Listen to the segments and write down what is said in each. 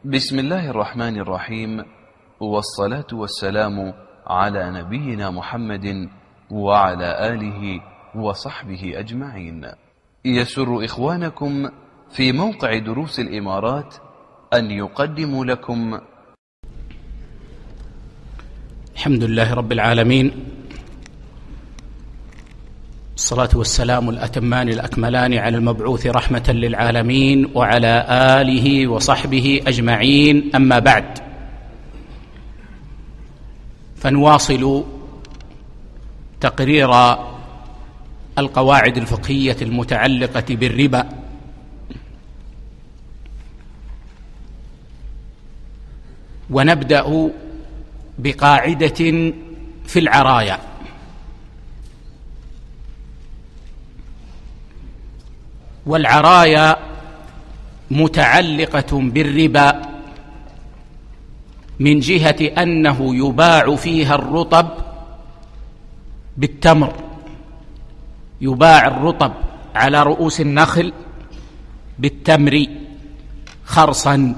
بسم الله الرحمن الرحيم، والصلاة والسلام على نبينا محمد وعلى آله وصحبه أجمعين. يسر إخوانكم في موقع دروس الإمارات أن يقدموا لكم الحمد لله رب العالمين، الصلاة والسلام الأتمان الأكملان على المبعوث رحمة للعالمين وعلى آله وصحبه أجمعين. أما بعد، فنواصل تقرير القواعد الفقهية المتعلقة بالربا. ونبدأ بقاعدة في العرايا. والعرايا متعلقة بالربا من جهة أنه يباع فيها الرطب بالتمر، يباع الرطب على رؤوس النخل بالتمر خرصا.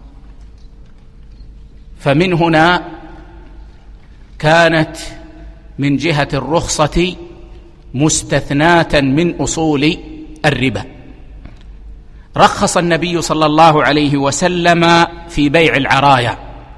فمن هنا كانت من جهة الرخصة مستثناة من أصول الربا. رخص النبي صلى الله عليه وسلم في بيع العرايا،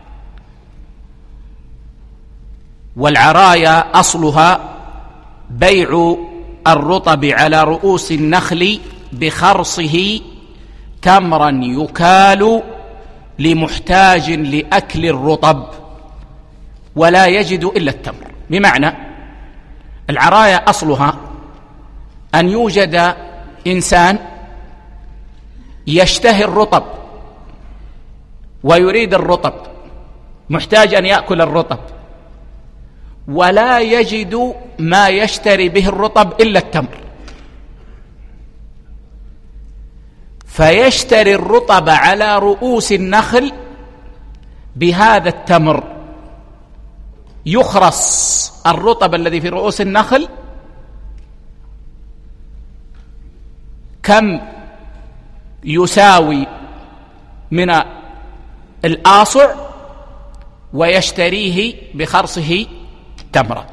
والعرايا أصلها بيع الرطب على رؤوس النخل بخرصه تمرا يكال لمحتاج لأكل الرطب ولا يجد إلا التمر. بمعنى العرايا أصلها أن يوجد إنسان يشتهي الرطب ويريد الرطب، محتاج أن يأكل الرطب ولا يجد ما يشتري به الرطب إلا التمر، فيشتري الرطب على رؤوس النخل بهذا التمر. يخرص الرطب الذي في رؤوس النخل كم يساوي من الآصع ويشتريه بخرصه تمرة.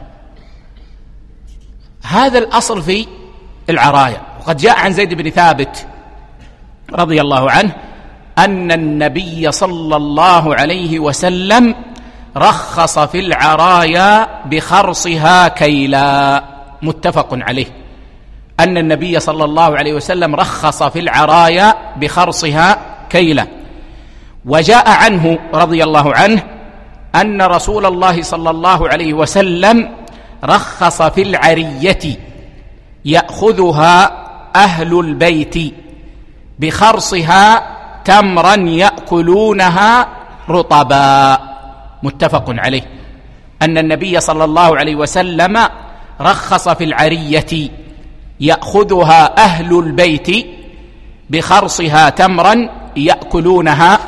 هذا الأصل في العرايا. وقد جاء عن زيد بن ثابت رضي الله عنه أن النبي صلى الله عليه وسلم رخص في العرايا بخرصها كيلا. متفق عليه أن النبي صلى الله عليه وسلم رخص في العرايا بخرصها كيلا. وجاء عنه رضي الله عنه أن رسول الله صلى الله عليه وسلم رخص في العرية يأخذها أهل البيت بخرصها تمرا يأكلونها رطبا. متفق عليه أن النبي صلى الله عليه وسلم رخص في العرية يأخذها أهل البيت بخرصها تمرا يأكلونها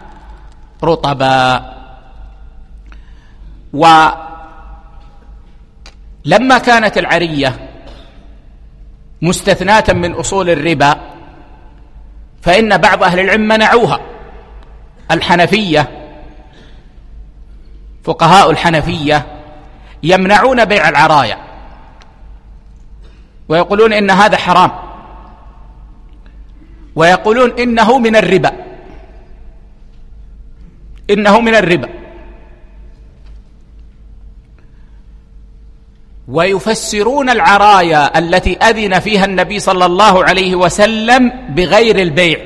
رطبا. ولما كانت العرية مستثناة من أصول الربا فإن بعض أهل العلم منعوها. الحنفية، فقهاء الحنفية يمنعون بيع العرايا ويقولون إن هذا حرام، ويقولون إنه من الربا، إنه من الربا. ويفسرون العرايا التي أذن فيها النبي صلى الله عليه وسلم بغير البيع،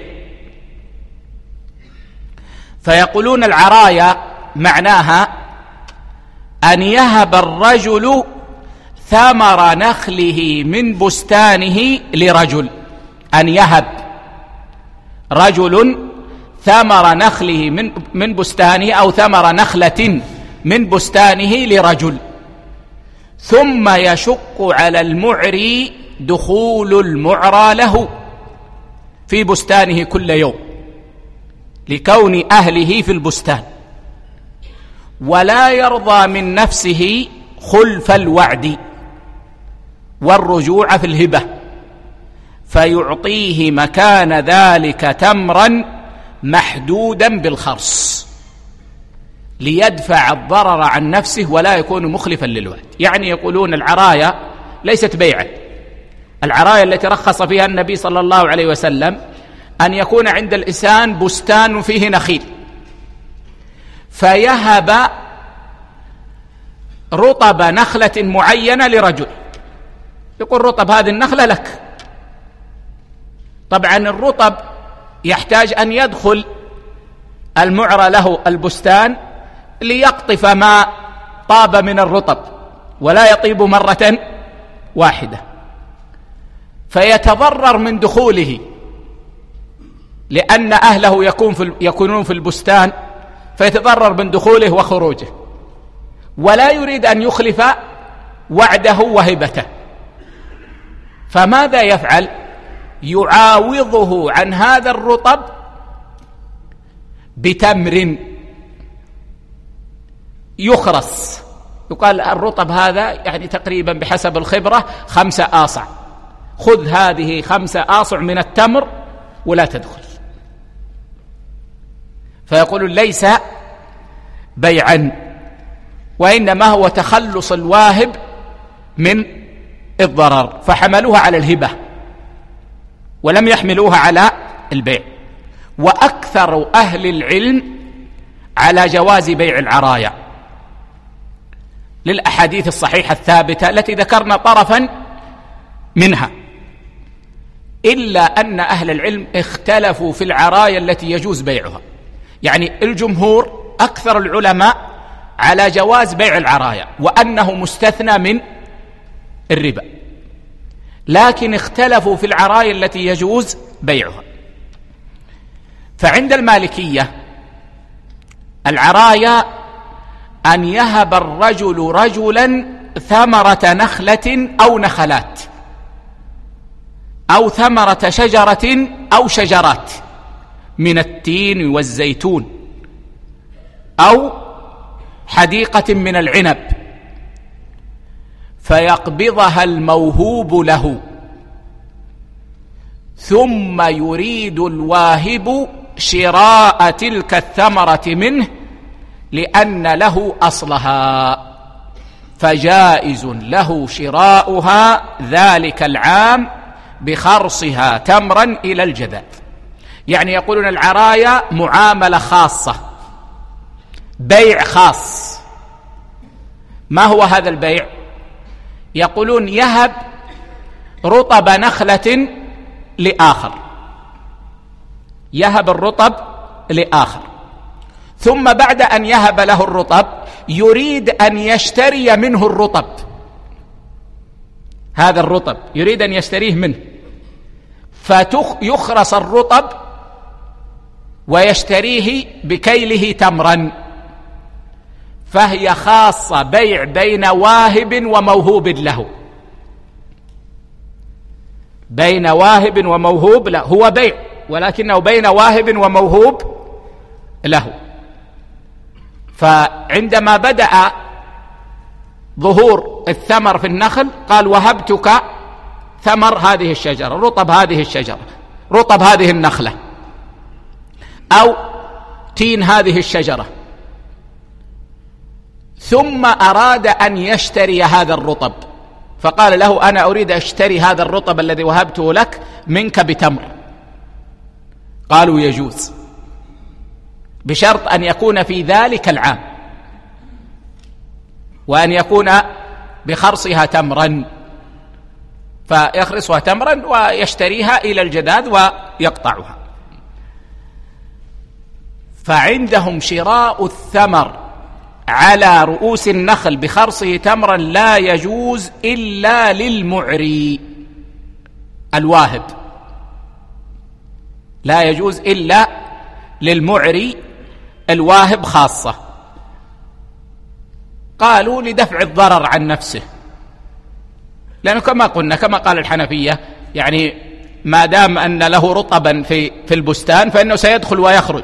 فيقولون العرايا معناها أن يهب الرجل ثمر نخله من بستانه لرجل، أن يهب رجل ثمر نخله من بستانه أو ثمر نخلة من بستانه لرجل، ثم يشق على المعري دخول المعرى له في بستانه كل يوم لكون أهله في البستان، ولا يرضى من نفسه خلف الوعد والرجوع في الهبة، فيعطيه مكان ذلك تمرا محدودا بالخرص ليدفع الضرر عن نفسه ولا يكون مخلفا للوعد. يعني يقولون العرايا ليست بيعا. العرايا التي رخص فيها النبي صلى الله عليه وسلم أن يكون عند الإنسان بستان فيه نخيل فيهب رطب نخلة معينة لرجل، يقول رطب هذه النخلة لك. طبعا الرطب يحتاج أن يدخل المعرى له البستان ليقطف ما طاب من الرطب ولا يطيب مرة واحدة، فيتضرر من دخوله لأن أهله يكونون في البستان، فيتضرر من دخوله وخروجه، ولا يريد أن يخلف وعده وهبته. فماذا يفعل؟ يعاوضه عن هذا الرطب بتمر يخرس. يقال الرطب هذا يعني تقريبا بحسب الخبرة 5 آصع، خذ هذه 5 آصع من التمر ولا تدخل. فيقول ليس بيعا، وإنما هو تخلص الواهب من الضرر، فحملوها على الهبة ولم يحملوها على البيع. وأكثر أهل العلم على جواز بيع العرايا للأحاديث الصحيحة الثابتة التي ذكرنا طرفا منها، إلا أن أهل العلم اختلفوا في العرايا التي يجوز بيعها. يعني الجمهور أكثر العلماء على جواز بيع العرايا وأنه مستثنى من الربا، لكن اختلفوا في العرايا التي يجوز بيعها. فعند المالكية العرايا أن يهب الرجل رجلا ثمرة نخلة أو نخلات أو ثمرة شجرة أو شجرات من التين والزيتون أو حديقة من العنب، فيقبضها الموهوب له، ثم يريد الواهب شراء تلك الثمرة منه لأن له أصلها، فجائز له شراؤها ذلك العام بخرصها تمرا إلى الجذاذ. يعني يقولون العرايا معاملة خاصة، بيع خاص. ما هو هذا البيع؟ يقولون يهب رطب نخلة لآخر، يهب الرطب لآخر، ثم بعد أن يهب له الرطب يريد أن يشتري منه الرطب، هذا الرطب يريد أن يشتريه منه، فيخرس الرطب ويشتريه بكيله تمرا، فهي خاصة بيع بين واهب وموهوب له، بين واهب وموهوب له، هو بيع ولكنه بين واهب وموهوب له. فعندما بدأ ظهور الثمر في النخل قال وهبتك ثمر هذه الشجرة، رطب هذه الشجرة، رطب هذه النخلة، أو تين هذه الشجرة، ثم أراد أن يشتري هذا الرطب، فقال له أنا أريد أشتري هذا الرطب الذي وهبته لك منك بتمر. قالوا يجوز بشرط أن يكون في ذلك العام وأن يكون بخرصها تمرا، فيخرصها تمرا ويشتريها إلى الجذاذ ويقطعها. فعندهم شراء الثمر على رؤوس النخل بخرصه تمرا لا يجوز إلا للمعري الواهب، لا يجوز إلا للمعري الواهب خاصة. قالوا لدفع الضرر عن نفسه، لأنه كما قلنا كما قال الحنفية يعني ما دام أن له رطبا في البستان فإنه سيدخل ويخرج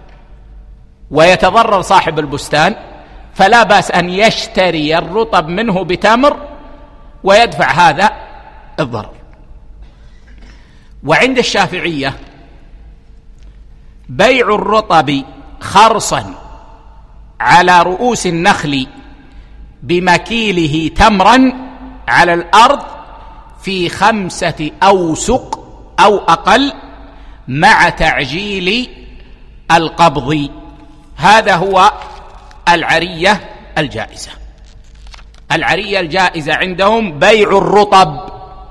ويتضرر صاحب البستان، فلا بأس أن يشتري الرطب منه بتمر ويدفع هذا الضرر. وعند الشافعية بيع الرطب خرصا على رؤوس النخل بمكيله تمرا على الأرض في 5 أوسق أو أقل مع تعجيل القبض. هذا هو العرية الجائزة. العرية الجائزة عندهم بيع الرطب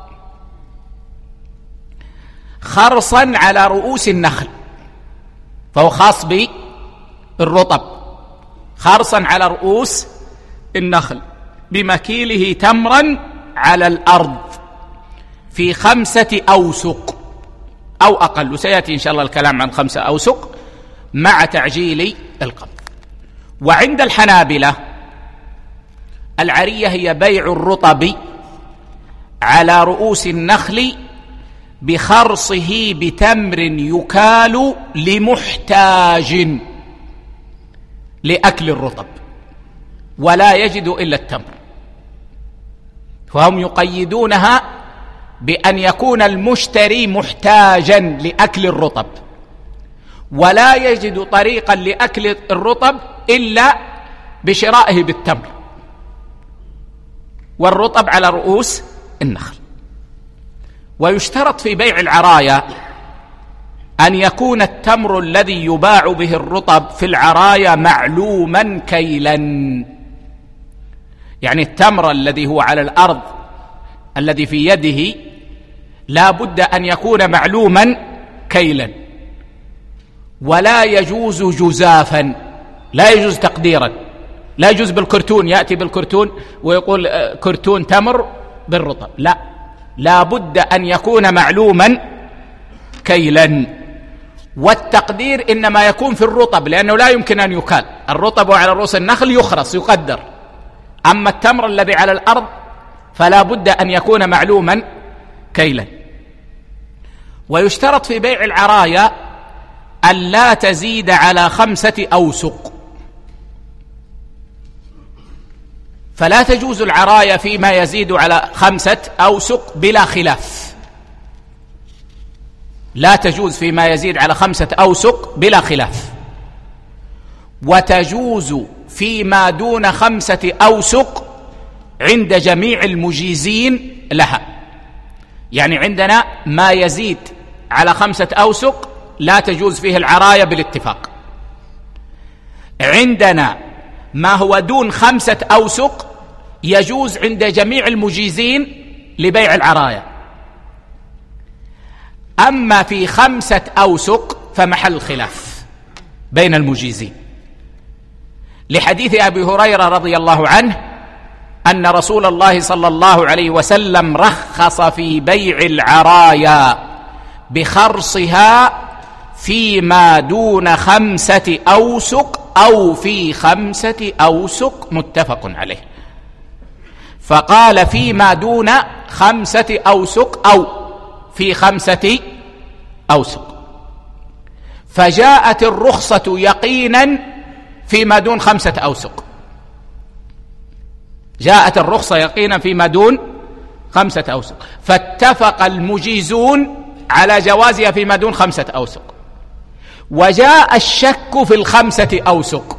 خرصا على رؤوس النخل، فهو خاص بالرطب، خرصا على رؤوس النخل بمكيله تمرا على الأرض في 5 أوسق أو أقل، وسيأتي إن شاء الله الكلام عن 5 أوسق مع تعجيل القبض. وعند الحنابلة العرية هي بيع الرطب على رؤوس النخل بخرصه بتمر يكال لمحتاج لأكل الرطب ولا يجد إلا التمر، فهم يقيدونها بأن يكون المشتري محتاجا لأكل الرطب ولا يجد طريقا لأكل الرطب إلا بشرائه بالتمر، والرطب على رؤوس النخل. ويشترط في بيع العرايا أن يكون التمر الذي يباع به الرطب في العرايا معلوما كيلا، يعني التمر الذي هو على الأرض الذي في يده لا بد أن يكون معلوما كيلا، ولا يجوز جزافا، لا يجوز تقديرا، لا يجوز بالكرتون، يأتي بالكرتون ويقول كرتون تمر بالرطب، لا بد أن يكون معلوما كيلا. والتقدير إنما يكون في الرطب لأنه لا يمكن أن يكال، الرطب على رؤوس النخل يخرص يقدر، أما التمر الذي على الأرض فلا بد أن يكون معلوما كيلا. ويشترط في بيع العرايا أن لا تزيد على 5 أوسق، فلا تجوز العرايا فيما يزيد على 5 أوسق بلا خلاف، لا تجوز فيما يزيد على 5 أوسق بلا خلاف، وتجوز فيما دون 5 أوسق عند جميع المجيزين لها. يعني عندنا ما يزيد على 5 أوسق لا تجوز فيه العرايا بالاتفاق، عندنا ما هو دون 5 أوسق يجوز عند جميع المجيزين لبيع العرايا، أما في 5 أوسق فمحل خلاف بين المجيزين، لحديث أبي هريرة رضي الله عنه أن رسول الله صلى الله عليه وسلم رخص في بيع العرايا بخرصها فيما دون 5 أوسق أو في 5 أوسق، متفق عليه. فقال فيما دون 5 أوسق أو في 5 أوسق، فجاءت الرخصة يقينا فيما دون 5 أوسق، جاءت الرخصة يقينا فيما دون 5 أوسق، فاتفق المجيزون على جوازها فيما دون 5 أوسق، وجاء الشك في 5 أوسق،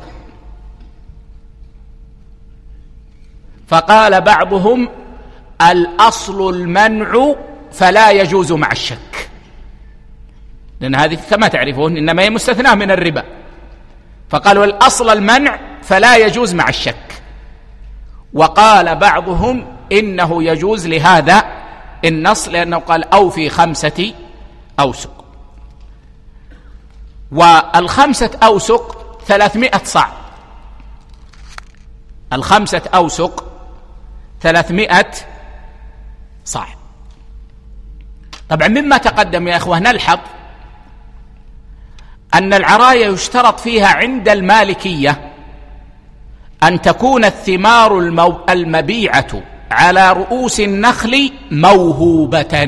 فقال بعضهم الأصل المنع فلا يجوز مع الشك، لأن هذه كما تعرفون إنما هي مستثناة من الربا، فقالوا الأصل المنع فلا يجوز مع الشك، وقال بعضهم إنه يجوز لهذا النص لأنه قال أو في 5 أوسق. والخمسة أوسق 300 صاع، 5 أوسق 300 صاع. طبعا مما تقدم يا أخوة نلحظ أن العرايا يشترط فيها عند المالكية أن تكون الثمار المبيعة على رؤوس النخل موهوبة،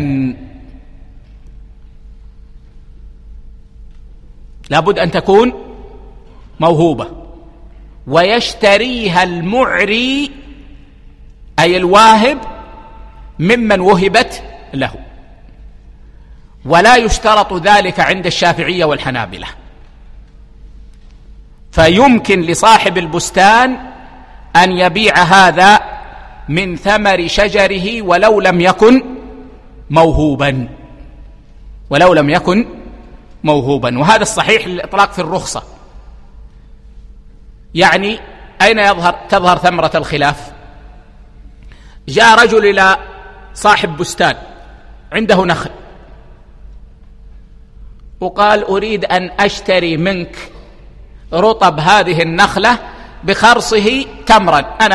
لابد أن تكون موهوبة، ويشتريها المعري أي الواهب ممن وهبت له، ولا يشترط ذلك عند الشافعية والحنابلة، فيمكن لصاحب البستان أن يبيع هذا من ثمر شجره ولو لم يكن موهوبا، وهذا الصحيح للإطلاق في الرخصة. يعني أين تظهر ثمرة الخلاف؟ جاء رجل إلى صاحب بستان عنده نخل وقال: أريد أن أشتري منك رطب هذه النخلة بخرصه تمرا. أنا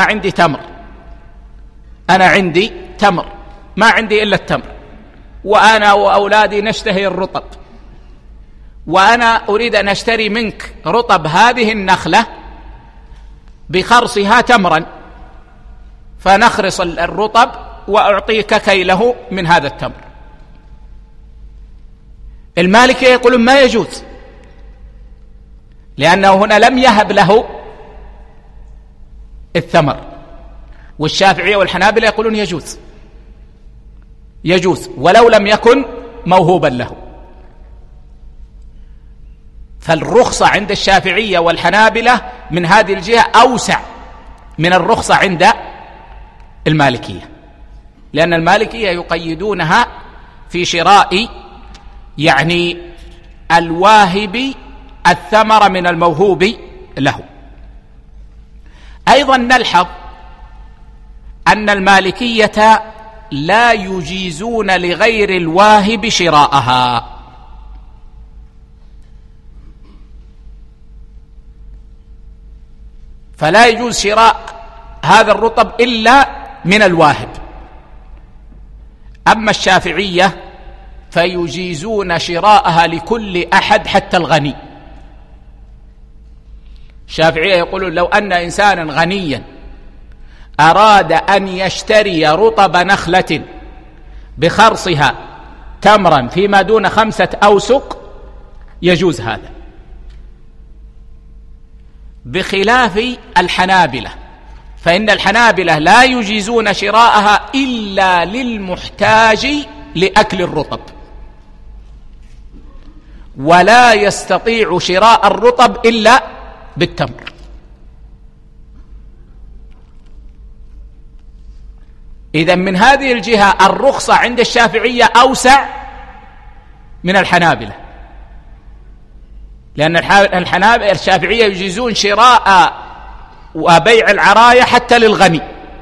عندي تمر، ما عندي إلا التمر، وأنا وأولادي نشتهي الرطب، وأنا أريد أن أشتري منك رطب هذه النخلة بخرصها تمرا، فنخرص الرطب وأعطيك كيله من هذا التمر. المالكية يقولون ما يجوز، لأنه هنا لم يهب له الثمر، والشافعية والحنابلة يقولون يجوز ولو لم يكن موهوبا له. فالرخصة عند الشافعية والحنابلة من هذه الجهة أوسع من الرخصة عند المالكية، لأن المالكية يقيدونها في شراء يعني الواهب الثمر من الموهوب له. أيضا نلحظ أن المالكية لا يجيزون لغير الواهب شراءها، فلا يجوز شراء هذا الرطب إلا من الواهب. أما الشافعية فيجيزون شراءها لكل أحد حتى الغني. الشافعية يقولون لو أن إنسانا غنيا أراد أن يشتري رطب نخلة بخرصها تمرا فيما دون 5 أوسق يجوز هذا، بخلاف الحنابلة، فإن الحنابلة لا يجيزون شراءها إلا للمحتاج لأكل الرطب، ولا يستطيع شراء الرطب إلا بالتمر. إذن من هذه الجهة الرخصة عند الشافعية أوسع من الحنابلة، لأن الشافعية يجيزون شراء وبيع العراية حتى للغني،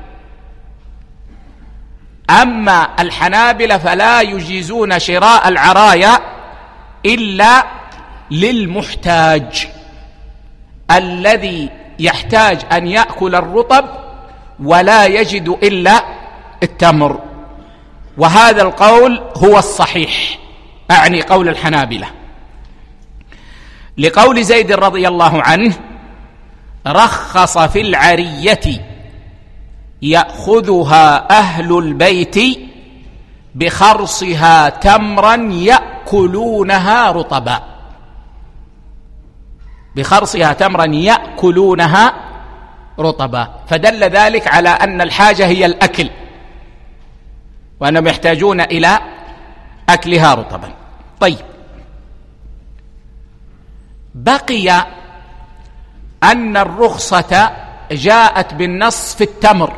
أما الحنابلة فلا يجيزون شراء العراية إلا للمحتاج الذي يحتاج أن يأكل الرطب ولا يجد إلا التمر. وهذا القول هو الصحيح، أعني قول الحنابلة، لقول زيد رضي الله عنه: رخص في العرية يأخذها أهل البيت بخرصها تمرا يأكلونها رطبا، بخرصها تمرا يأكلونها رطبا، فدل ذلك على أن الحاجة هي الأكل، وأنهم يحتاجون إلى أكلها رطبا. طيب، بقي أن الرخصة جاءت بالنص في التمر،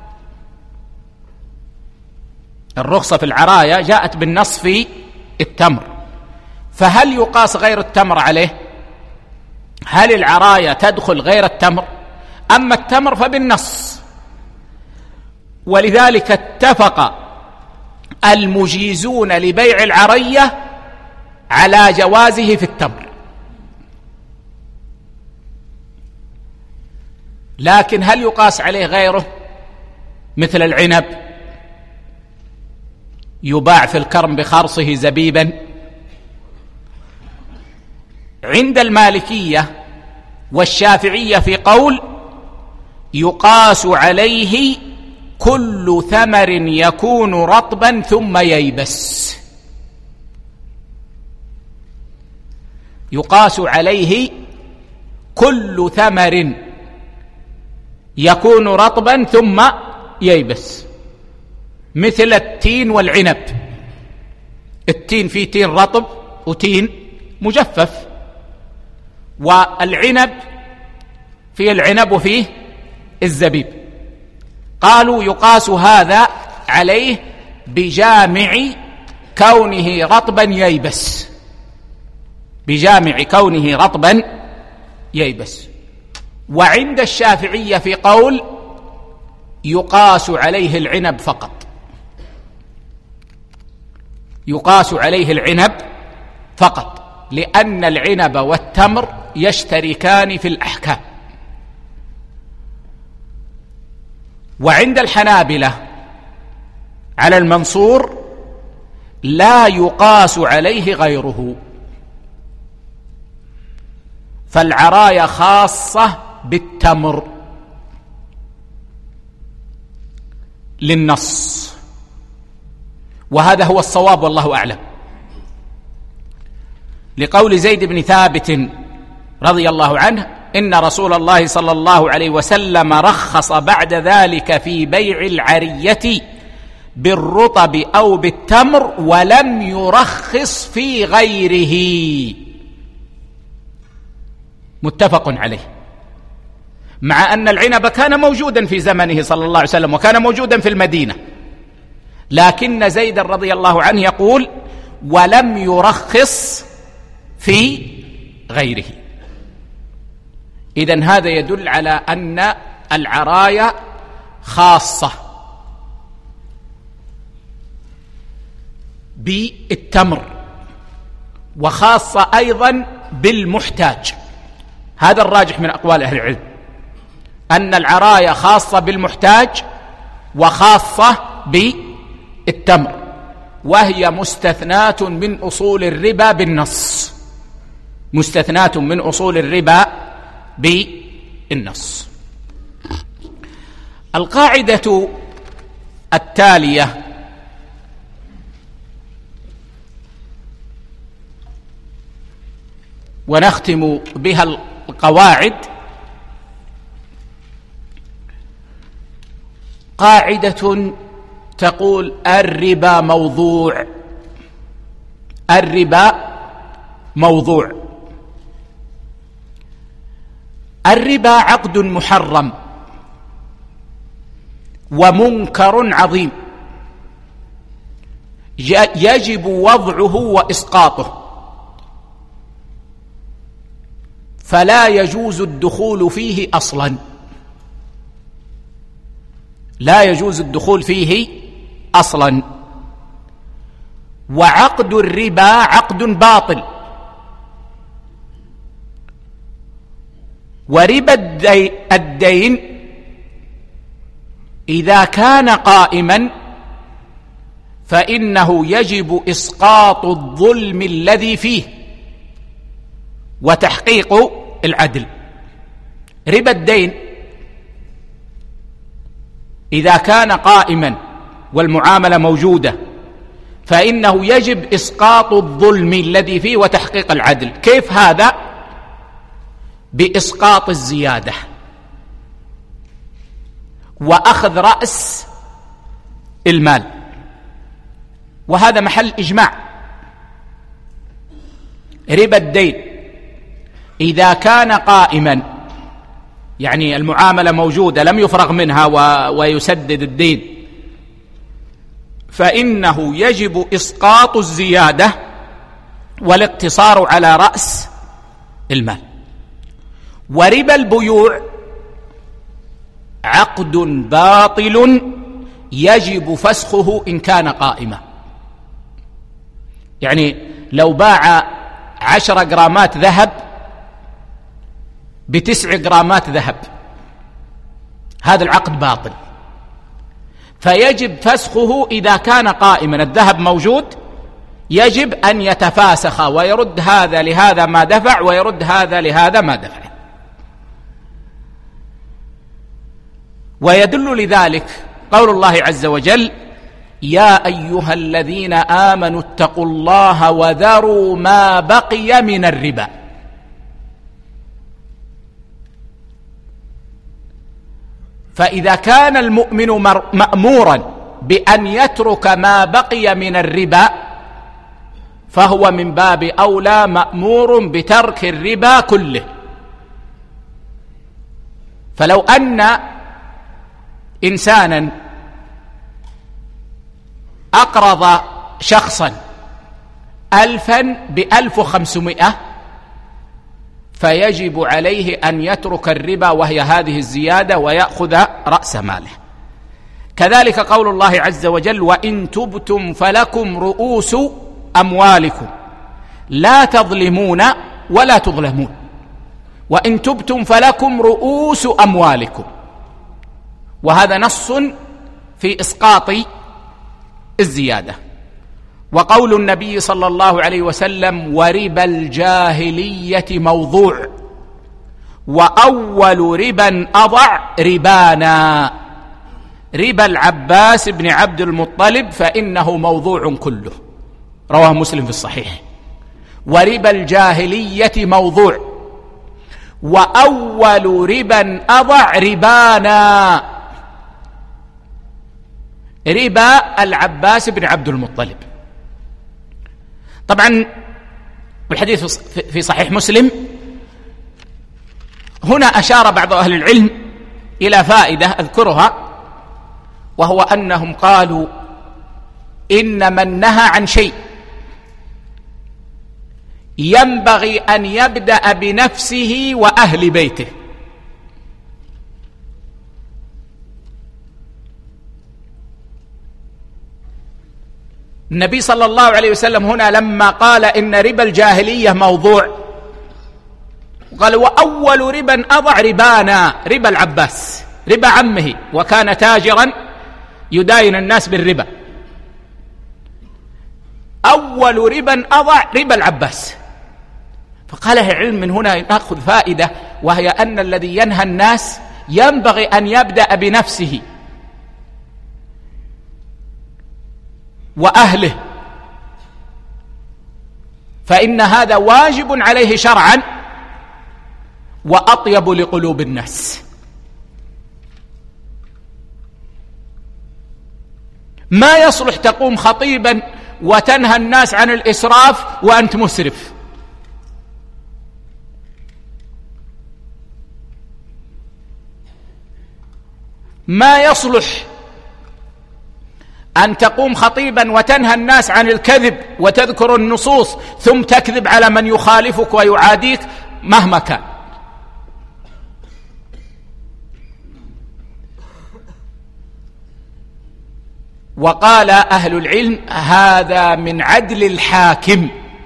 الرخصة في العراية جاءت بالنص في التمر، فهل يقاس غير التمر عليه؟ هل العراية تدخل غير التمر؟ أما التمر فبالنص، ولذلك اتفق المجيزون لبيع العرية على جوازه في التمر. لكن هل يقاس عليه غيره؟ مثل العنب يباع في الكرم بخرصه زبيبا. عند المالكية والشافعية في قول يقاس عليه كل ثمر يكون رطبا ثم ييبس، يقاس عليه كل ثمر يكون رطبا ثم ييبس، مثل التين والعنب. التين فيه تين رطب وتين مجفف، والعنب فيه العنب وفيه الزبيب. قالوا يقاس هذا عليه بجامع كونه رطبا ييبس، بجامع كونه رطبا ييبس. وعند الشافعية في قول يقاس عليه العنب فقط، يقاس عليه العنب فقط، لأن العنب والتمر يشتركان في الأحكام. وعند الحنابلة على المنصور لا يقاس عليه غيره، فالعرايا خاصة بالتمر للنص، وهذا هو الصواب والله أعلم، لقول زيد بن ثابت رضي الله عنه إن رسول الله صلى الله عليه وسلم رخص بعد ذلك في بيع العرية بالرطب أو بالتمر ولم يرخص في غيره، متفق عليه، مع أن العنب كان موجودا في زمنه صلى الله عليه وسلم وكان موجودا في المدينة، لكن زيد رضي الله عنه يقول ولم يرخص في غيره. إذن هذا يدل على أن العرايا خاصة بالتمر وخاصة أيضا بالمحتاج. هذا الراجح من أقوال أهل العلم، أن العرايا خاصة بالمحتاج وخاصة بالتمر، وهي مستثناة من أصول الربا بالنص، مستثناة من أصول الربا بالنص. القاعدة التالية ونختم بها القواعد، قاعدة تقول الربا موضوع، الربا موضوع. الربا عقد محرم ومنكر عظيم يجب وضعه وإسقاطه، فلا يجوز الدخول فيه أصلا، لا يجوز الدخول فيه أصلا. وعقد الربا عقد باطل، وربا الدين إذا كان قائما فإنه يجب إسقاط الظلم الذي فيه وتحقيق العدل. ربا الدين إذا كان قائما والمعاملة موجودة فإنه يجب إسقاط الظلم الذي فيه وتحقيق العدل. كيف هذا؟ بإسقاط الزيادة وأخذ رأس المال، وهذا محل إجماع. ربا الدين إذا كان قائما، يعني المعاملة موجودة لم يفرغ منها ويسدد الدين، فإنه يجب إسقاط الزيادة والاقتصار على رأس المال. وربا البيوع عقد باطل يجب فسخه إن كان قائما، يعني لو باع 10 جرامات ذهب ب9 جرامات ذهب، هذا العقد باطل، فيجب فسخه إذا كان قائما، الذهب موجود، يجب أن يتفاسخ ويرد هذا لهذا ما دفع ويرد هذا لهذا ما دفع. ويدل لذلك قول الله عز وجل: يا أيها الذين آمنوا اتقوا الله وذروا ما بقي من الربا. فإذا كان المؤمن مأمورا بأن يترك ما بقي من الربا فهو من باب أولى مأمور بترك الربا كله. فلو أن إنسانا أقرض شخصا 1000 ب1500 فيجب عليه أن يترك الربا وهي هذه الزيادة ويأخذ رأس ماله. كذلك قول الله عز وجل: وإن تبتم فلكم رؤوس أموالكم لا تظلمون ولا تظلمون. وإن تبتم فلكم رؤوس أموالكم، وهذا نص في إسقاط الزيادة. وقول النبي صلى الله عليه وسلم: وربا الجاهلية موضوع، وأول ربا أضع ربانا ربا العباس بن عبد المطلب فإنه موضوع كله. رواه مسلم في الصحيح. وربا الجاهلية موضوع، وأول ربا أضع ربانا ربا العباس بن عبد المطلب. طبعا والحديث في صحيح مسلم. هنا أشار بعض أهل العلم إلى فائدة أذكرها، وهو أنهم قالوا إن من نهى عن شيء ينبغي أن يبدأ بنفسه وأهل بيته. النبي صلى الله عليه وسلم هنا لما قال إن ربا الجاهلية موضوع، قال: وأول ربا أضع ربانا ربا العباس ربا عمه، وكان تاجرا يداين الناس بالربا. أول ربا أضع ربا العباس. فقال أهل العلم من هنا نأخذ فائدة، وهي أن الذي ينهى الناس ينبغي أن يبدأ بنفسه وأهله، فإن هذا واجب عليه شرعا وأطيب لقلوب الناس. ما يصلح تقوم خطيبا وتنهى الناس عن الإسراف وأنت مسرف. ما يصلح أن تقوم خطيبا وتنهى الناس عن الكذب وتذكر النصوص ثم تكذب على من يخالفك ويعاديك مهما كان. وقال أهل العلم: هذا من عدل الحاكم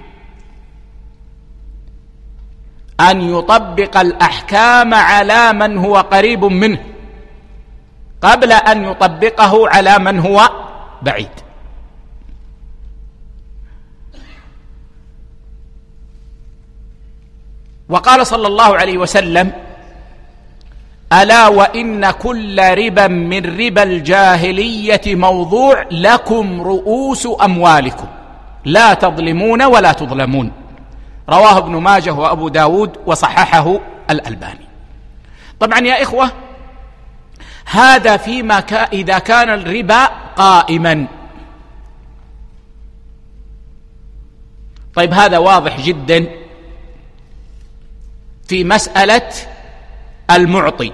أن يطبق الأحكام على من هو قريب منه قبل أن يطبقه على من هو بعيد. وقال صلى الله عليه وسلم: ألا وإن كل ربا من ربا الجاهلية موضوع لكم رؤوس أموالكم لا تظلمون ولا تظلمون. رواه ابن ماجه وأبو داود وصححه الألباني. طبعا يا إخوة، هذا فيما إذا كان الربا قائما. طيب هذا واضح جدا في مسألة المعطي،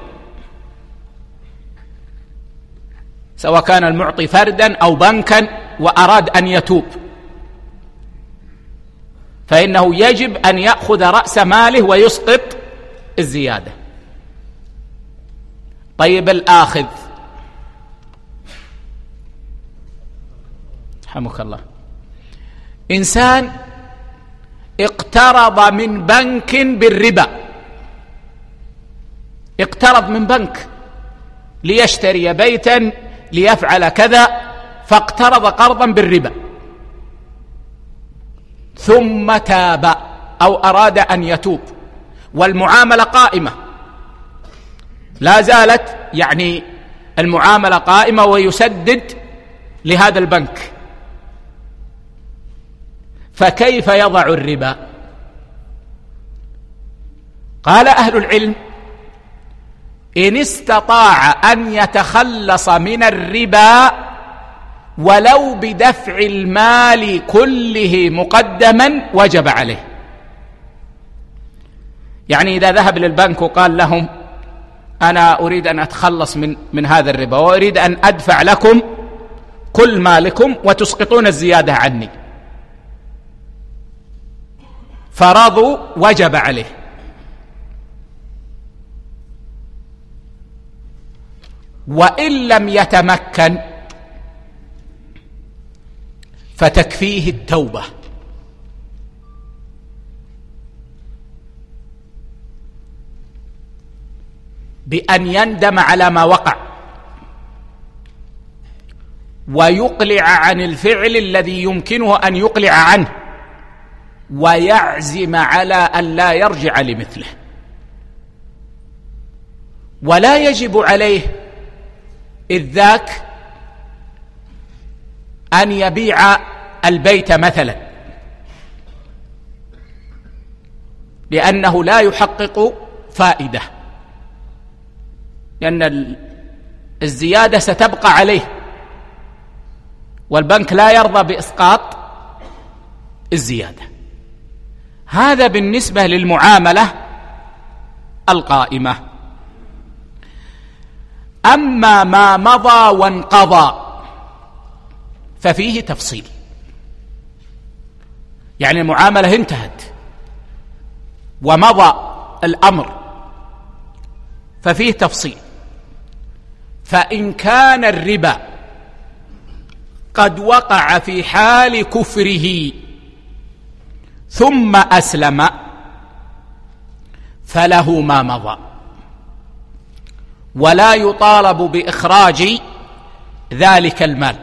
سواء كان المعطي فردا أو بنكا وأراد أن يتوب، فإنه يجب أن يأخذ رأس ماله ويسقط الزيادة. طيب الآخذ، رحمك الله، إنسان اقترض من بنك بالربا، اقترض من بنك ليشتري بيتا ليفعل كذا، فاقترض قرضا بالربا ثم تاب أو أراد أن يتوب والمعاملة قائمة، لا زالت يعني المعاملة قائمة ويسدد لهذا البنك، فكيف يضع الربا؟ قال أهل العلم: إن استطاع أن يتخلص من الربا ولو بدفع المال كله مقدما وجب عليه. يعني إذا ذهب للبنك وقال لهم: أنا أريد أن أتخلص من هذا الربا وأريد أن أدفع لكم كل مالكم وتسقطون الزيادة عني، فرضوا وجب عليه. وإن لم يتمكن فتكفيه التوبة، بأن يندم على ما وقع ويقلع عن الفعل الذي يمكنه أن يقلع عنه، ويعزم على أن لا يرجع لمثله. ولا يجب عليه إذ ذاك أن يبيع البيت مثلا، لأنه لا يحقق فائدة، لأن الزيادة ستبقى عليه، والبنك لا يرضى بإسقاط الزيادة. هذا بالنسبة للمعاملة القائمة. أما ما مضى وانقضى ففيه تفصيل، يعني المعاملة انتهت ومضى الأمر، ففيه تفصيل. فإن كان الربا قد وقع في حال كفره ثم أسلم فله ما مضى، ولا يطالب بإخراج ذلك المال،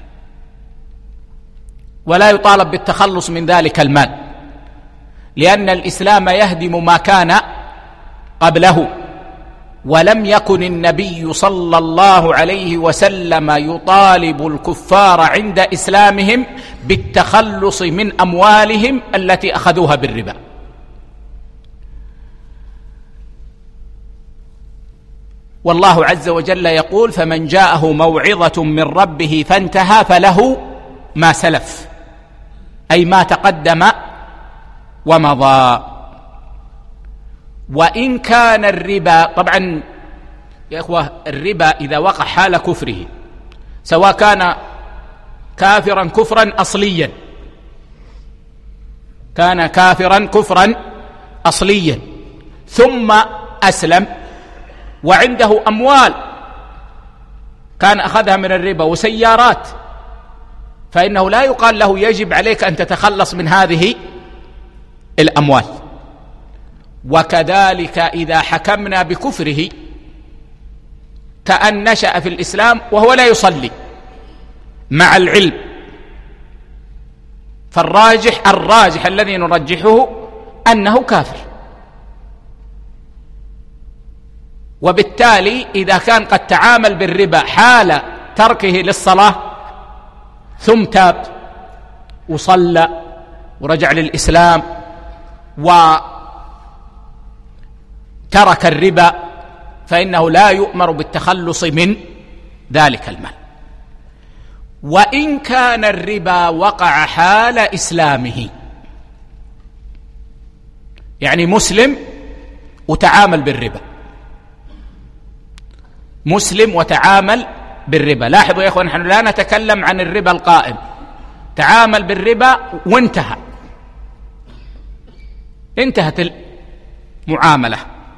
ولا يطالب بالتخلص من ذلك المال، لأن الإسلام يهدم ما كان قبله. ولم يكن النبي صلى الله عليه وسلم يطالب الكفار عند إسلامهم بالتخلص من أموالهم التي أخذوها بالربا. والله عز وجل يقول: فمن جاءه موعظة من ربه فانتهى فله ما سلف، أي ما تقدم ومضى. وإن كان الربا، طبعا يا إخوة الربا إذا وقع حال كفره، سواء كان كافرا كفرا أصليا، كان كافرا كفرا أصليا ثم أسلم وعنده أموال كان أخذها من الربا وسيارات، فإنه لا يقال له يجب عليك أن تتخلص من هذه الأموال. وكذلك إذا حكمنا بكفره كأن نشأ في الإسلام وهو لا يصلي مع العلم، فالراجح الذي نرجحه أنه كافر. وبالتالي إذا كان قد تعامل بالربا حال تركه للصلاة ثم تاب وصلى ورجع للإسلام وترك الربا، فإنه لا يؤمر بالتخلص من ذلك المال. وإن كان الربا وقع حال إسلامه، يعني مسلم وتعامل بالربا، مسلم وتعامل بالربا. لاحظوا يا إخوان، نحن لا نتكلم عن الربا القائم، تعامل بالربا وانتهى، انتهت المعاملة،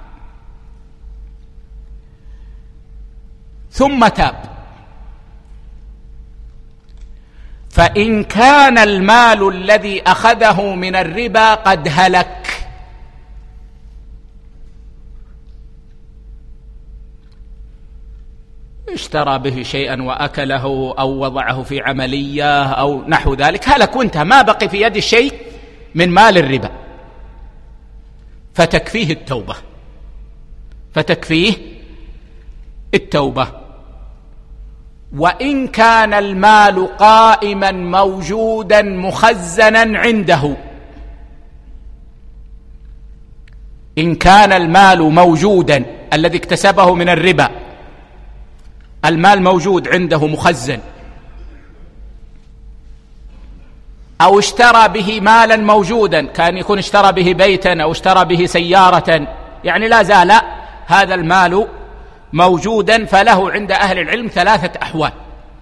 ثم تاب. فإن كان المال الذي أخذه من الربا قد هلك، اشترى به شيئا وأكله أو وضعه في عملية أو نحو ذلك، هلك وانتهى، ما بقي في يد الشيء من مال الربا، فتكفيه التوبة، فتكفيه التوبة. وإن كان المال قائما موجودا مخزنا عنده، إن كان المال موجودا الذي اكتسبه من الربا، المال موجود عنده مخزن، أو اشترى به مالا موجودا، كان يكون اشترى به بيتا أو اشترى به سيارة، يعني لا زال هذا المال موجودا، فله عند أهل العلم 3 أحوال.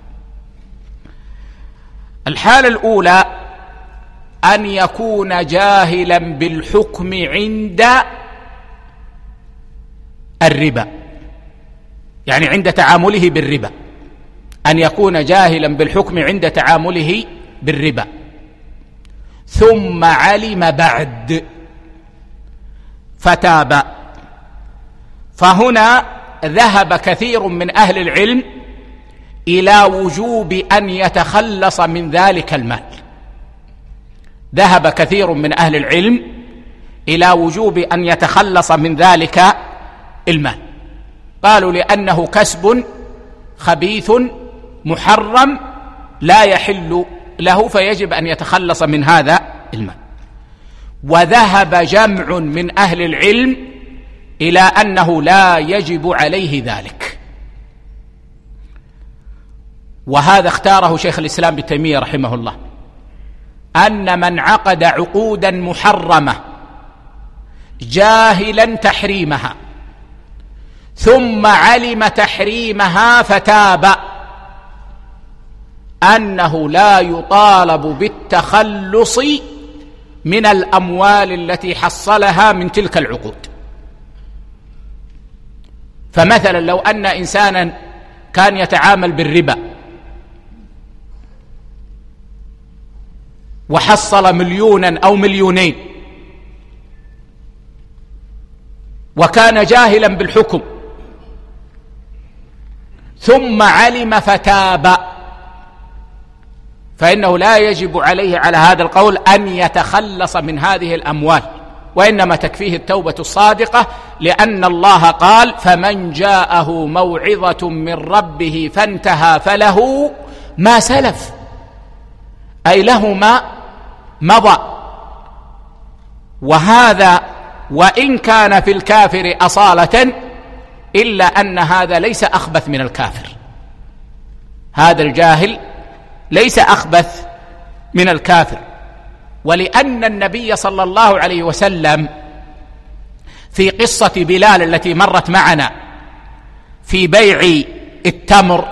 الحالة الأولى أن يكون جاهلا بالحكم عند الربا، يعني عند تعامله بالربا، أن يكون جاهلا بالحكم عند تعامله بالربا، ثم علم بعد فتاب. فهنا ذهب كثير من أهل العلم إلى وجوب أن يتخلص من ذلك المال. ذهب كثير من أهل العلم إلى وجوب أن يتخلص من ذلك المال. قالوا لأنه كسب خبيث محرم لا يحل له، فيجب أن يتخلص من هذا المال. وذهب جمع من أهل العلم إلى أنه لا يجب عليه ذلك، وهذا اختاره شيخ الإسلام ابن تيمية رحمه الله، أن من عقد عقودا محرمة جاهلا تحريمها ثم علم تحريمها فتاب، أنه لا يطالب بالتخلص من الأموال التي حصلها من تلك العقود. فمثلا لو أن إنسانا كان يتعامل بالربا وحصل 1,000,000 أو 2,000,000 وكان جاهلا بالحكم ثم علم فتاب، فإنه لا يجب عليه على هذا القول أن يتخلص من هذه الأموال، وإنما تكفيه التوبة الصادقة، لأن الله قال: فمن جاءه موعظة من ربه فانتهى فله ما سلف، أي له ما مضى. وهذا وإن كان في الكافر أصالة إلا أن هذا ليس أخبث من الكافر، هذا الجاهل ليس أخبث من الكافر. ولأن النبي صلى الله عليه وسلم في قصة بلال التي مرت معنا في بيع التمر،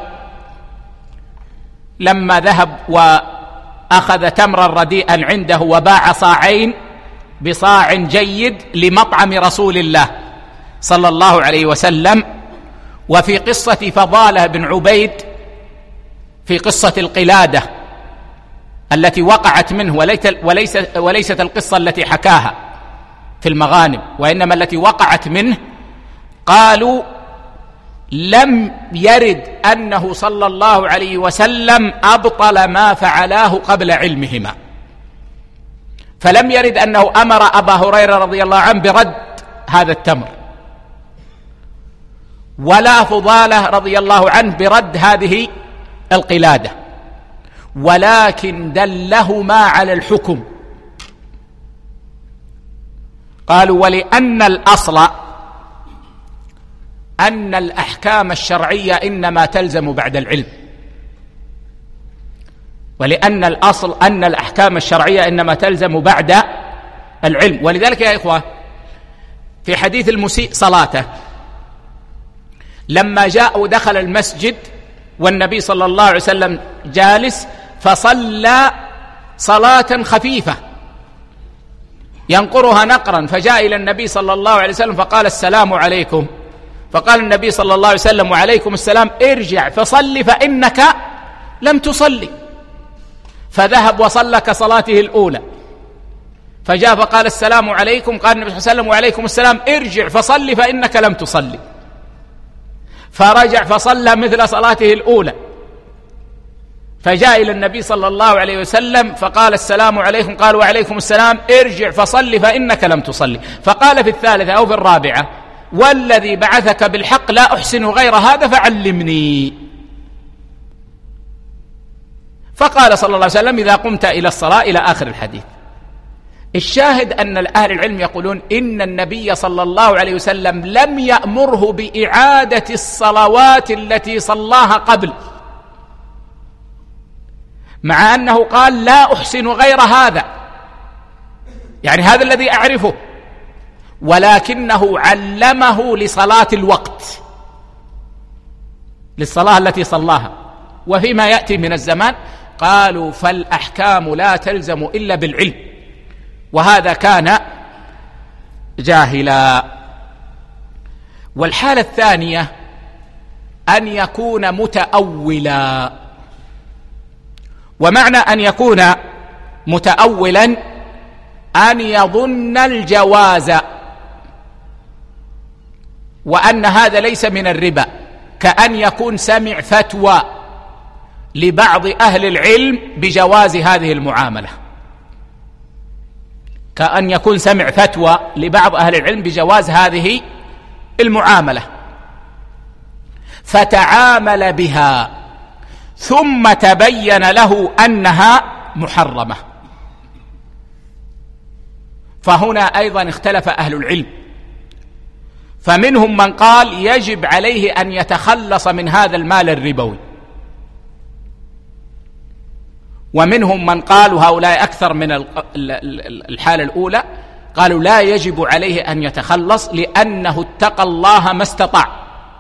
لما ذهب وأخذ تمرا رديئا عنده وباع صاعين بصاع جيد لمطعم رسول الله صلى الله عليه وسلم. وفي قصة فضالة بن عبيد في قصة القلادة التي وقعت منه، وليست القصة التي حكاها في المغانم، وإنما التي وقعت منه، قالوا لم يرد أنه صلى الله عليه وسلم أبطل ما فعلاه قبل علمهما، فلم يرد أنه أمر أبا هريرة رضي الله عنه برد هذا التمر، ولا فضالة رضي الله عنه برد هذه القلادة، ولكن دلهما على الحكم. قالوا: ولأن الأصل أن الأحكام الشرعية إنما تلزم بعد العلم، ولأن الأصل أن الأحكام الشرعية إنما تلزم بعد العلم. ولذلك يا إخوة في حديث المسيء صلاته، لما جاء ودخل المسجد والنبي صلى الله عليه وسلم جالس، فصلى صلاة خفيفة ينقرها نقرا، فجاء إلى النبي صلى الله عليه وسلم فقال: السلام عليكم. فقال النبي صلى الله عليه وسلم: وعليكم السلام، ارجع فصل فإنك لم تصلي. فذهب وصلى كصلاته الأولى، فجاء فقال: السلام عليكم. قال النبي صلى الله عليه وسلم: وعليكم السلام، ارجع فصل فإنك لم تصلي. فرجع فصلى مثل صلاته الأولى، فجاء إلى النبي صلى الله عليه وسلم فقال: السلام عليكم. قال: وعليكم السلام، ارجع فصل فإنك لم تصلي. فقال في الثالثة أو في الرابعة: والذي بعثك بالحق لا أحسن غير هذا فعلمني. فقال صلى الله عليه وسلم: إذا قمت إلى الصلاة، إلى آخر الحديث. الشاهد أن أهل العلم يقولون إن النبي صلى الله عليه وسلم لم يأمره بإعادة الصلوات التي صلاها قبل، مع أنه قال: لا أحسن غير هذا، يعني هذا الذي أعرفه، ولكنه علمه لصلاة الوقت، للصلاة التي صلاها. وفيما يأتي من الزمان قالوا فالأحكام لا تلزم إلا بالعلم، وهذا كان جاهلا. والحالة الثانية أن يكون متأولا. ومعنى أن يكون متأولا أن يظن الجواز وأن هذا ليس من الربا، كأن يكون سمع فتوى لبعض أهل العلم بجواز هذه المعاملة، كأن يكون سمع فتوى لبعض أهل العلم بجواز هذه المعاملة فتعامل بها ثم تبين له أنها محرمة. فهنا أيضا اختلف أهل العلم، فمنهم من قال يجب عليه أن يتخلص من هذا المال الربوي، ومنهم من قال، وهؤلاء أكثر من الحالة الأولى، قالوا لا يجب عليه أن يتخلص لأنه اتقى الله ما استطاع،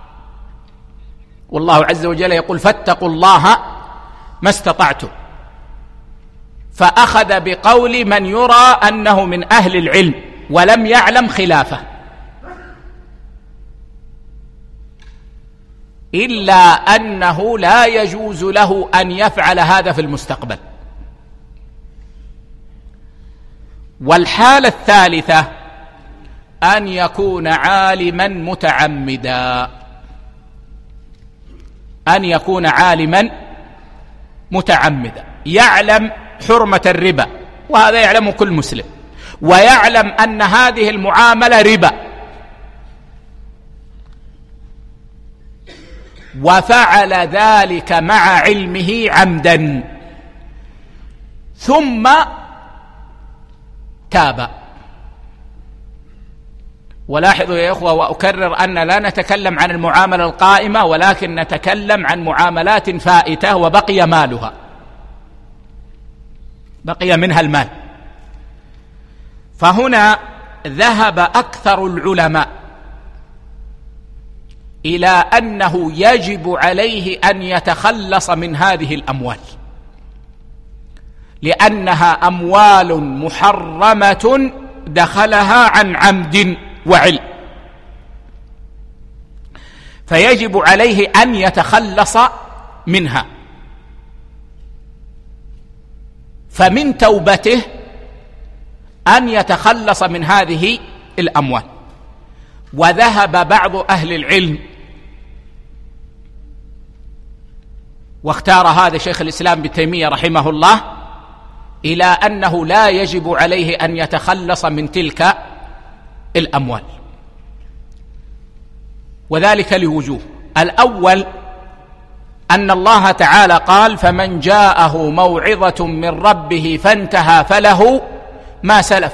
والله عز وجل يقول فاتقوا الله ما استطعتم، فأخذ بقول من يرى أنه من أهل العلم ولم يعلم خلافه، إلا أنه لا يجوز له أن يفعل هذا في المستقبل. والحالة الثالثة أن يكون عالما متعمدا، أن يكون عالما متعمدا يعلم حرمة الربا، وهذا يعلم كل مسلم، ويعلم أن هذه المعاملة ربا، وفعل ذلك مع علمه عمدا ثم تاب. ولاحظوا يا إخوة وأكرر أن لا نتكلم عن المعاملة القائمة، ولكن نتكلم عن معاملات فائتة وبقي مالها، بقي منها المال. فهنا ذهب أكثر العلماء إلى أنه يجب عليه أن يتخلص من هذه الأموال، لأنها أموال محرمة دخلها عن عمد وعلم، فيجب عليه أن يتخلص منها. فمن توبته أن يتخلص من هذه الأموال. وذهب بعض أهل العلم، واختار هذا شيخ الإسلام ابن تيمية رحمه الله، إلى أنه لا يجب عليه أن يتخلص من تلك الأموال، وذلك لوجوه. الأول أن الله تعالى قال فمن جاءه موعظة من ربه فانتهى فله ما سلف،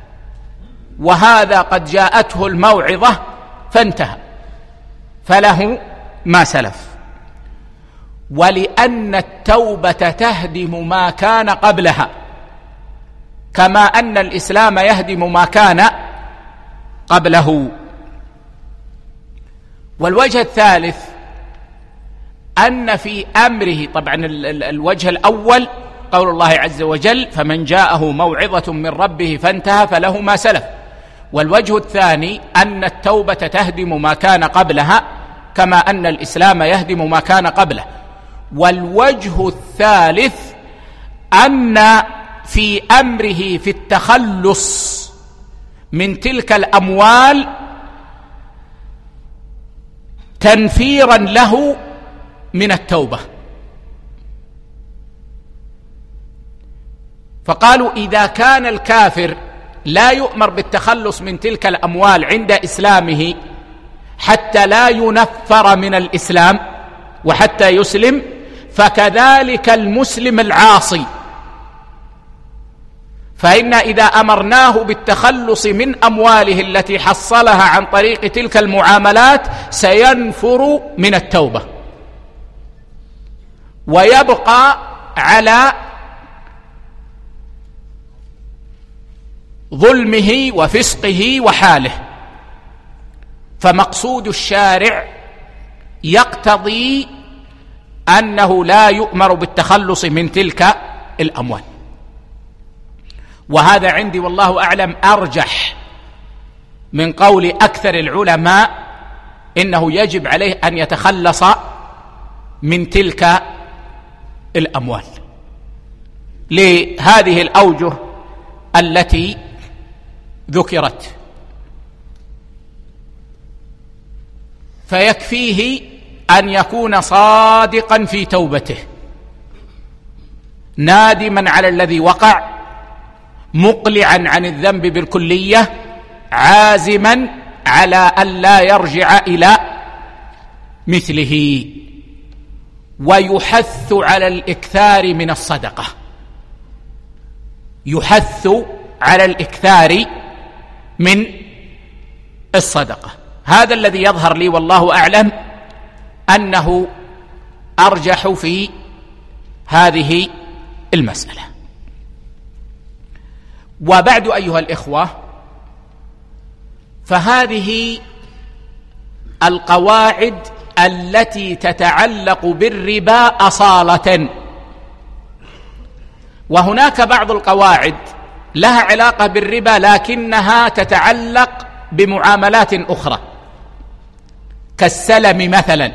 وهذا قد جاءته الموعظة فانتهى فله ما سلف. ولأن التوبة تهدم ما كان قبلها، كما أن الإسلام يهدم ما كان قبله. والوجه الثالث أن في أمره، طبعا الوجه الأول قول الله عز وجل فمن جاءه موعظة من ربه فانتهى فله ما سلف، والوجه الثاني أن التوبة تهدم ما كان قبلها كما أن الإسلام يهدم ما كان قبله. والوجه الثالث أن في أمره في التخلص من تلك الأموال تنفيرا له من التوبة. فقالوا إذا كان الكافر لا يؤمر بالتخلص من تلك الأموال عند إسلامه حتى لا ينفر من الإسلام وحتى يسلم، فكذلك المسلم العاصي، فإن إذا أمرناه بالتخلص من أمواله التي حصلها عن طريق تلك المعاملات سينفر من التوبة ويبقى على ظلمه وفسقه وحاله. فمقصود الشارع يقتضي أنه لا يؤمر بالتخلص من تلك الأموال. وهذا عندي والله أعلم أرجح من قول أكثر العلماء إنه يجب عليه أن يتخلص من تلك الأموال لهذه الأوجه التي ذكرت. فيكفيه أن يكون صادقا في توبته، نادما على الذي وقع، مقلعا عن الذنب بالكلية، عازما على أن لا يرجع إلى مثله، ويحث على الإكثار من الصدقة، يحث على الإكثار من الصدقة. هذا الذي يظهر لي والله أعلم أنه أرجح في هذه المسألة. وبعد أيها الإخوة، فهذه القواعد التي تتعلق بالربا أصالة، وهناك بعض القواعد لها علاقة بالربا لكنها تتعلق بمعاملات أخرى كالسلم مثلا.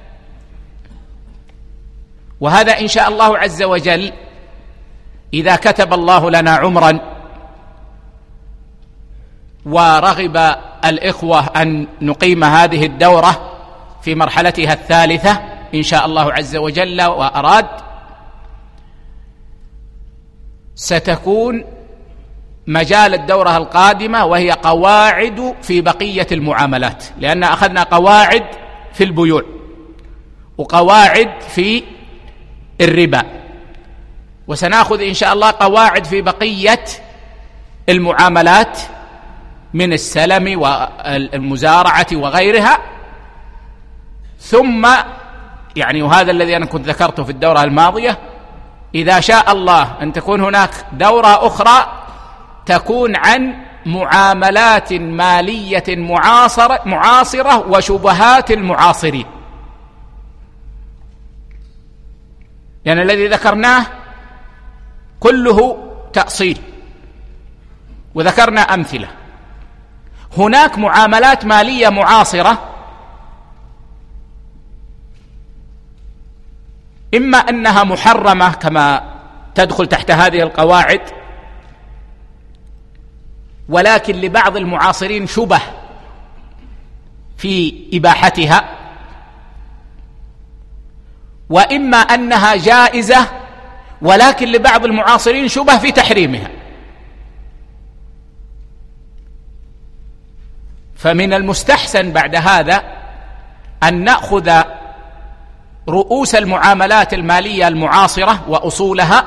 وهذا إن شاء الله عز وجل إذا كتب الله لنا عمرا ورغب الإخوة أن نقيم هذه الدورة في مرحلتها الثالثة إن شاء الله عز وجل وأراد، ستكون مجال الدورة القادمة وهي قواعد في بقية المعاملات، لأن أخذنا قواعد في البيوع وقواعد في الربا، وسنأخذ إن شاء الله قواعد في بقية المعاملات من السلم والمزارعة وغيرها. ثم وهذا الذي أنا كنت ذكرته في الدورة الماضية، إذا شاء الله أن تكون هناك دورة أخرى تكون عن معاملات مالية معاصرة وشبهات المعاصرين، لأن الذي ذكرناه كله تأصيل وذكرنا أمثلة. هناك معاملات مالية معاصرة إما أنها محرمة كما تدخل تحت هذه القواعد، ولكن لبعض المعاصرين شبه في إباحتها، وإما أنها جائزة ولكن لبعض المعاصرين شبه في تحريمها. فمن المستحسن بعد هذا أن نأخذ رؤوس المعاملات المالية المعاصرة وأصولها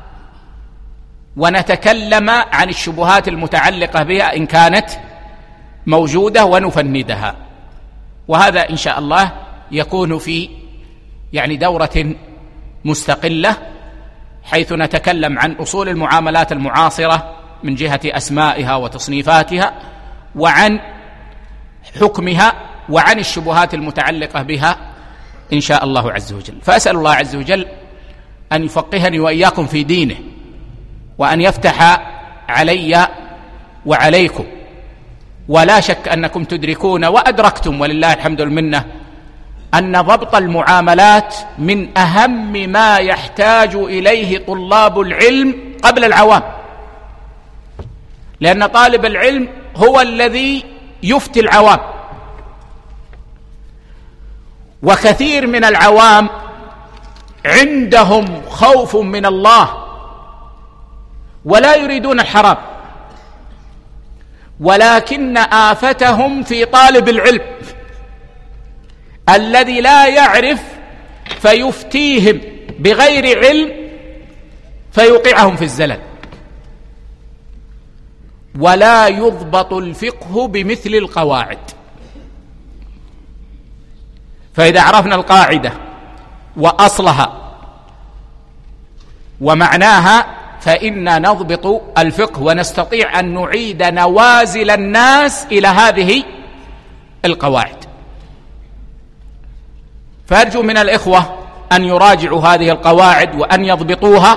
ونتكلم عن الشبهات المتعلقة بها إن كانت موجودة ونفندها. وهذا إن شاء الله يكون في دورة مستقلة، حيث نتكلم عن أصول المعاملات المعاصرة من جهة أسمائها وتصنيفاتها وعن حكمها وعن الشبهات المتعلقة بها إن شاء الله عز وجل. فأسأل الله عز وجل أن يفقهني وإياكم في دينه، وأن يفتح علي وعليكم. ولا شك أنكم تدركون وأدركتم ولله الحمد والمنة أن ضبط المعاملات من أهم ما يحتاج إليه طلاب العلم قبل العوام، لأن طالب العلم هو الذي يفتي العوام. وكثير من العوام عندهم خوف من الله ولا يريدون الحرام، ولكن آفتهم في طالب العلم الذي لا يعرف فيفتيهم بغير علم فيوقعهم في الزلل. ولا يضبط الفقه بمثل القواعد. فإذا عرفنا القاعدة وأصلها ومعناها فإنا نضبط الفقه ونستطيع أن نعيد نوازل الناس إلى هذه القواعد. فأرجو من الإخوة أن يراجعوا هذه القواعد وأن يضبطوها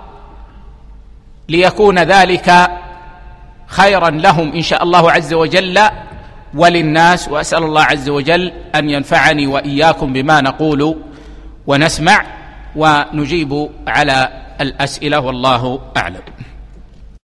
ليكون ذلك خيرا لهم إن شاء الله عز وجل وللناس. وأسأل الله عز وجل أن ينفعني وإياكم بما نقول ونسمع ونجيب على الأسئلة، والله أعلم.